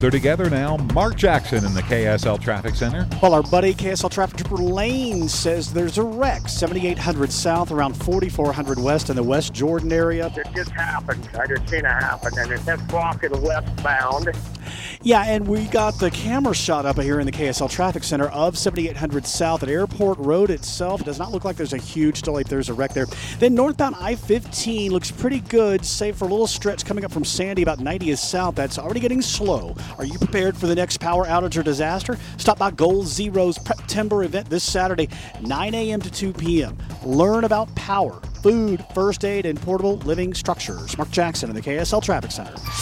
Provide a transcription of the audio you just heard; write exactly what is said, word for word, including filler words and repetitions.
They're together now. Mark Jackson in the K S L Traffic Center. Well, our buddy K S L Traffic Trooper Lane says there's a wreck, seventy-eight hundred south, around forty-four hundred west in the West Jordan area. It just happened. I just seen it happen, and it's just walking westbound. Yeah, and we got the camera shot up here in the K S L Traffic Center of seventy-eight hundred south at Airport Road itself. It does not look like there's a huge delay if there's a wreck there. Then northbound I fifteen looks pretty good, save for a little stretch coming up from Sandy about ninetieth south. That's already getting slow. Are you prepared for the next power outage or disaster? Stop by Gold Zero's Prep Timber event this Saturday, nine a.m. to two p.m. Learn about power, food, first aid, and portable living structures. Mark Jackson in the K S L Traffic Center.